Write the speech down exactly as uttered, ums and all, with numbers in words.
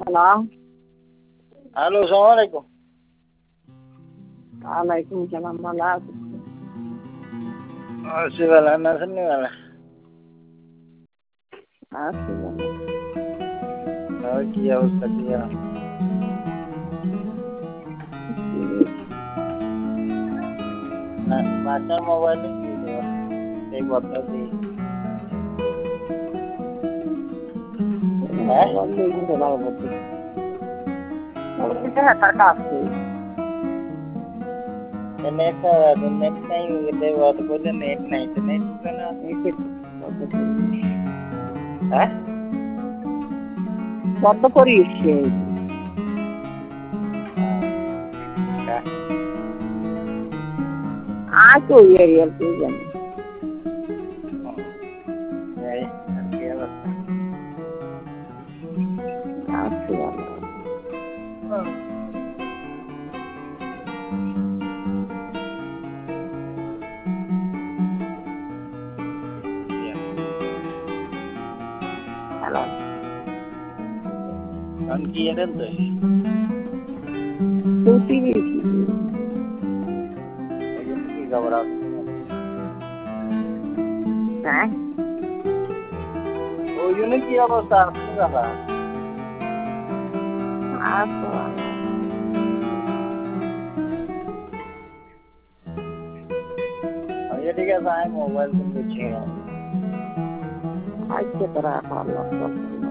Hello. Hello, আসসালামু আলাইকুম। ওয়ালাইকুম সালাম। ভালো আছেন? আছি ভালো, আপনি আছেন নি ভালো? আছি ভালো। আর কি অবস্থা কি আর? না, বাসার মোবাইলে কি দেওয়া? এই বদলা দিই। হ্যাঁ? মোবাইল দিয়ে কিন্তু ভালো করতে। মোবাইলটা হাতার কাজ করি। নেট নেট নাই এটা বাদ বলে নেট নাই তো নেট কেন? হ্যাঁ? বদ্ধ করিস সেই। হ্যাঁ। আয় তো এরিয়াল তুই জানি। এই আর কি অবস্থা? আছি ভালো। হ্যালো। কারণ কি জানেন তো? তুই কি? এই জন্য কি খবর আছে? হ্যাঁ? ওই জন্য কি অবস্থা আপনি বাবা? আছো ভালো। আচ্ছা ঠিক আছে, আমি মোবাইল কিনতে চাই। আজকে তোরা ভালো।